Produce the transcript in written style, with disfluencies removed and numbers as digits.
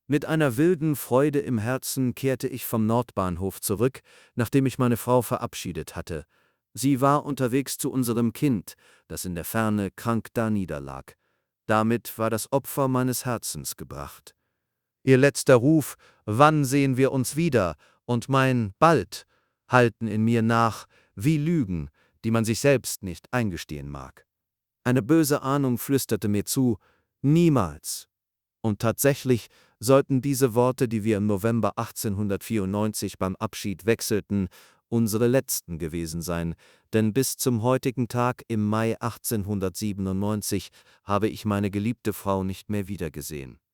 Mit einer wilden Freude im Herzen kehrte ich vom Nordbahnhof zurück, nachdem ich meine Frau verabschiedet hatte. Sie war unterwegs zu unserem Kind, das in der Ferne krank daniederlag. Damit war das Opfer meines Herzens gebracht. Ihr letzter Ruf, »Wann sehen wir uns wieder?« und mein »Bald« hallten in mir nach wie Lügen, die man sich selbst nicht eingestehen mag. Eine böse Ahnung flüsterte mir zu, »Niemals«. Und tatsächlich sollten diese Worte, die wir im November 1894 beim Abschied wechselten, unsere letzten gewesen sein, denn bis zum heutigen Tag im Mai 1897 habe ich meine geliebte Frau nicht mehr wiedergesehen.